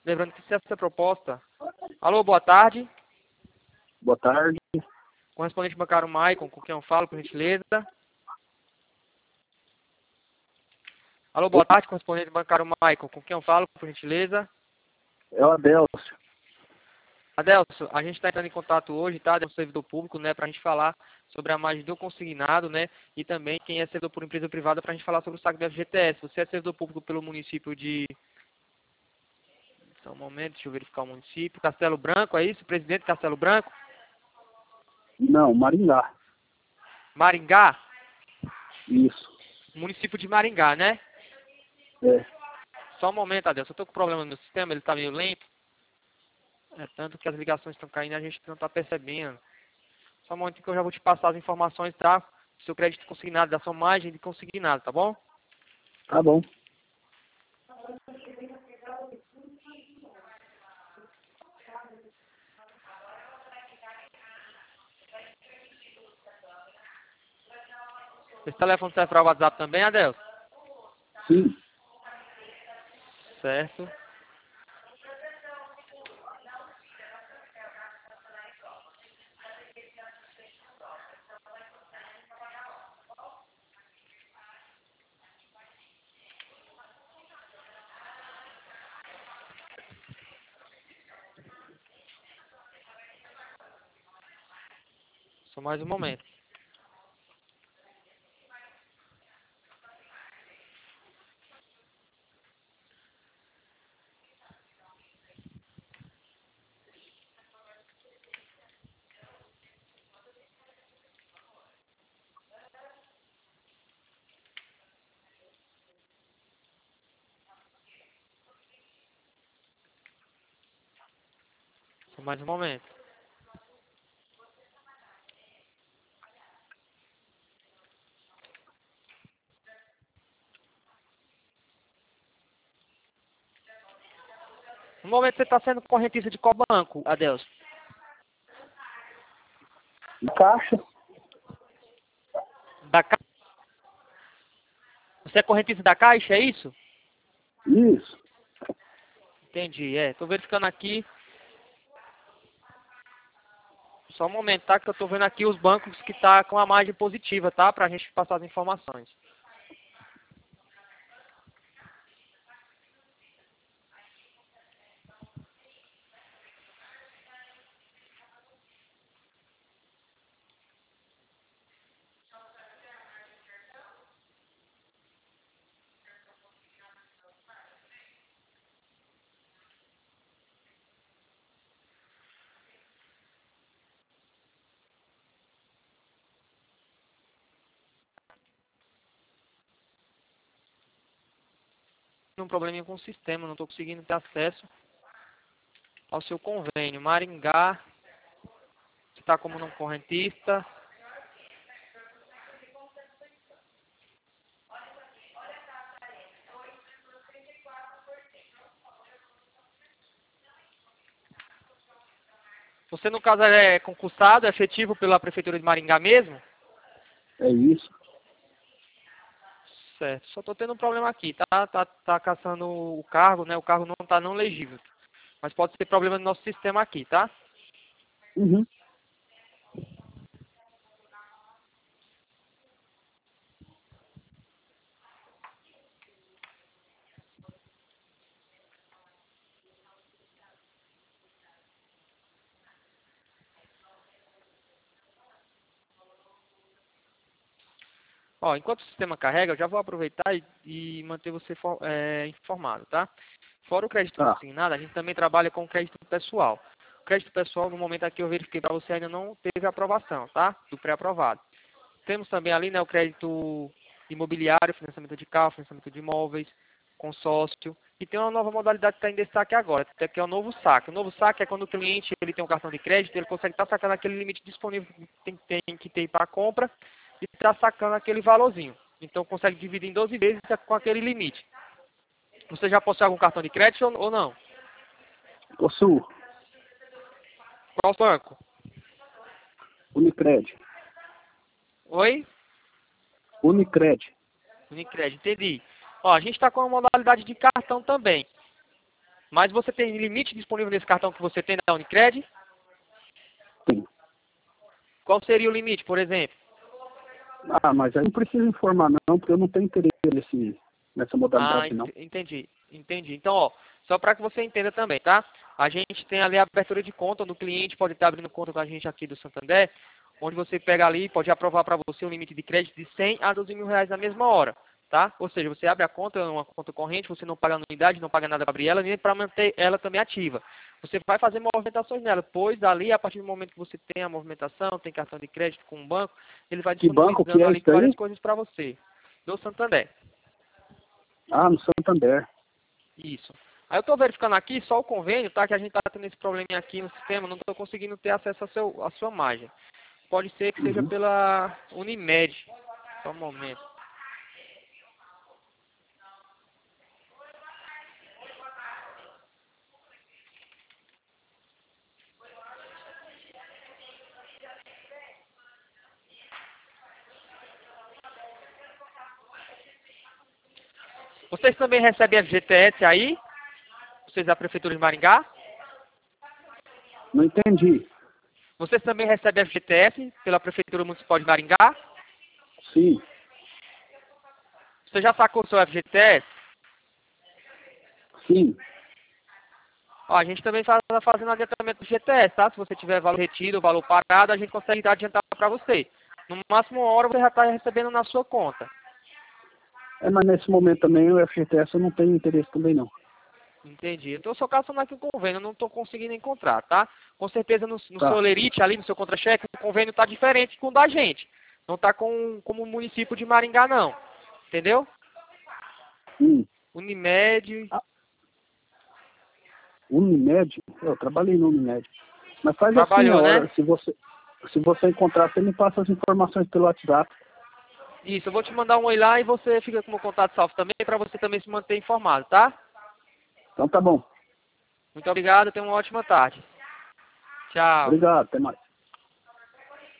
Lembrando que se essa proposta... Alô, boa tarde. Boa tarde. Correspondente bancário Maicon, com quem eu falo, por gentileza. Alô, boa tarde, correspondente bancário Maicon, com quem eu falo, por gentileza. É o Adelcio. Adelso, a gente está entrando em contato hoje, tá? Do servidor público, né? Para a gente falar sobre a margem do consignado, né? E também quem é servidor por empresa privada para a gente falar sobre o saque do FGTS. Você é servidor público pelo município de... Só um momento, deixa eu verificar o município. Castelo Branco, é isso? Presidente Castelo Branco? Não, Maringá. Maringá? Isso. Município de Maringá, né? É. Só um momento, Adelso. Eu tô com problema no meu sistema, ele tá meio lento. É tanto que as ligações estão caindo e a gente não tá percebendo. Só um momento que eu já vou te passar as informações, tá? Do seu crédito consignado, da sua margem de consignado, tá bom? Tá bom. Esse telefone serve para o WhatsApp também, Adelso? Sim. Certo. Só mais um momento. Só mais um momento. No momento você está sendo correntista de qual banco, Adelso? Caixa? Da Caixa? Você é correntista da Caixa, é isso? Isso. Entendi, tô verificando aqui. Só um momento, tá? Que eu tô vendo aqui os bancos que tá com a margem positiva, tá? Pra gente passar as informações. Um probleminha com o sistema, não tô conseguindo ter acesso ao seu convênio. Maringá, você tá como não correntista. Você, no caso, é concursado, é efetivo pela Prefeitura de Maringá mesmo? É isso. Certo. Só tô tendo um problema aqui, tá? Tá caçando o cargo, né? O cargo não tá não legível. Mas pode ser problema do nosso sistema aqui, tá? Uhum. Ó, enquanto o sistema carrega, eu já vou aproveitar e manter você informado, tá? Fora o crédito Tá. consignado, a gente também trabalha com crédito pessoal. O crédito pessoal, no momento aqui eu verifiquei para você, ainda não teve aprovação, tá? Do pré-aprovado. Temos também ali, né, o crédito imobiliário, financiamento de carro, financiamento de imóveis, consórcio. E tem uma nova modalidade que está em destaque agora, que é o novo saque. O novo saque é quando o cliente ele tem um cartão de crédito, ele consegue estar sacando aquele limite disponível que tem que ter para a compra e está sacando aquele valorzinho. Então consegue dividir em 12 vezes com aquele limite. Você já possui algum cartão de crédito ou não? Possuo. Qual banco? Unicred. Oi? Unicred. Unicred, entendi. Ó, a gente está com uma modalidade de cartão também. Mas você tem limite disponível nesse cartão que você tem da Unicred? Sim. Qual seria o limite, por exemplo? Ah, mas aí não precisa informar não, porque eu não tenho interesse nessa modalidade não. Entendi. Então, ó, só para que você entenda também, tá? A gente tem ali a abertura de conta no cliente, pode estar abrindo conta com a gente aqui do Santander, onde você pega ali e pode aprovar para você um limite de crédito de 100 a 12 mil reais na mesma hora, tá? Ou seja, você abre a conta, uma conta corrente, você não paga anuidade, não paga nada para abrir ela, nem para manter ela também ativa. Você vai fazer movimentações nela, pois dali, a partir do momento que você tem a movimentação, tem cartão de crédito com o banco, ele vai Que banco que disponibilizando é ali isso várias aí? coisas para você. Do Santander. Ah, no Santander. Isso. Aí eu estou verificando aqui só o convênio, tá? Que a gente está tendo esse probleminha aqui no sistema, não estou conseguindo ter acesso à sua margem. Pode ser que seja Uhum. pela Unimed. Só um momento. Vocês também recebem FGTS aí? Vocês da Prefeitura de Maringá? Não entendi. Vocês também recebem FGTS pela Prefeitura Municipal de Maringá? Sim. Você já sacou o seu FGTS? Sim. Ó, a gente também está fazendo adiantamento do FGTS, tá? Se você tiver valor retido, valor parado, a gente consegue adiantar para você. No máximo uma hora você já está recebendo na sua conta. É, mas nesse momento também o FGTS eu não tenho interesse também não. Entendi. Então, eu só caçando aqui o convênio, eu não estou conseguindo encontrar, tá? Com certeza no seu Tá. Lerite, ali no seu contra-cheque, o convênio está diferente com o da gente. Não está como o município de Maringá, não. Entendeu? Unimed. Ah, Unimed? Eu trabalhei no Unimed. Mas faz assim, Trabalhou, né? se você encontrar, você me passa as informações pelo WhatsApp. Isso, eu vou te mandar um oi lá e você fica com o meu contato salvo também, para você também se manter informado, tá? Então tá bom. Muito obrigado, tenha uma ótima tarde. Tchau. Obrigado, até mais.